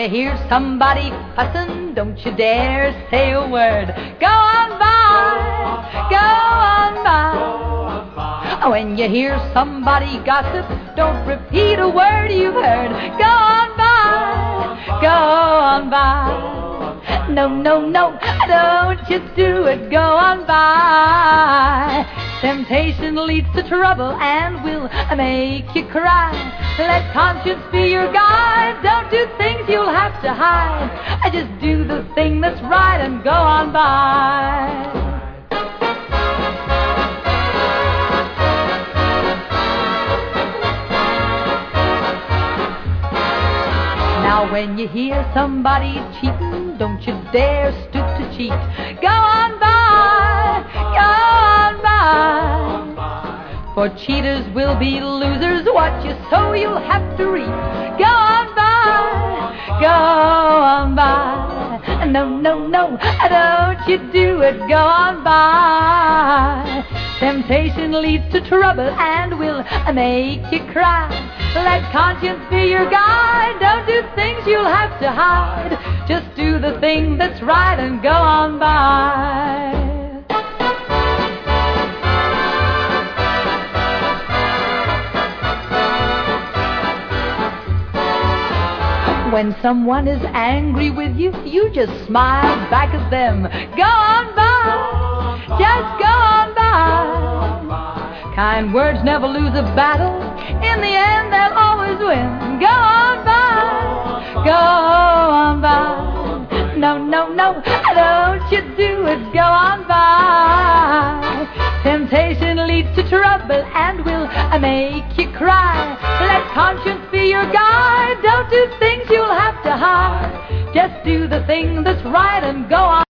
you hear somebody fussing, don't you dare say a word. Go on by, go on by. When you hear somebody gossip, don't repeat a word you've heard. Go on by, go on by. No, no, no, don't you do it. Go on by. Temptation leads to trouble and will make you cry. Let conscience be your guide. Don't do things you'll have to hide. Just do the thing that's right and go on by. Now when you hear somebody cheating, don't you dare stoop to cheat. Go on by, go on by. For cheaters will be losers. What you sow you'll have to reap. Go on by, go on by. No, no, no, don't you do it. Go on by. Temptation leads to trouble and will make you cry. Let conscience be your guide. Don't do things you'll have to hide. Just do the thing that's right and go on by. When someone is angry with you, you just smile back at them. Go on by, just go on by. Kind words never lose a battle. In the end, they'll always win. Go on by, go on by. No, no, no, don't you do it. Go on by. Temptation leads to trouble and will make you cry. Let conscience be your guide. Don't do things you'll have to hide. Just do the thing that's right and go on.